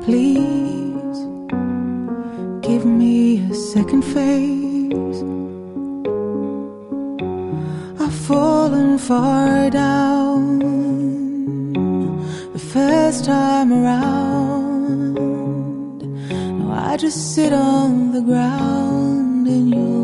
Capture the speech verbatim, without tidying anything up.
Please give me a second phase. I've fallen far down the first time around. Now I just sit on the ground in your